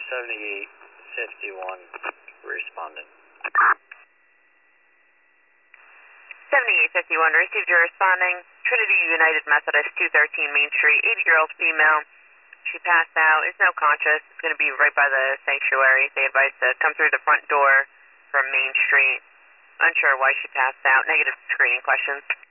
7851 responding. 7851, received your responding. Trinity United Methodist, 213 Main Street, 80-year-old female. She passed out, is now conscious. It's going to be right by the sanctuary. They advised to come through the front door from Main Street. Unsure why she passed out. Negative screening questions.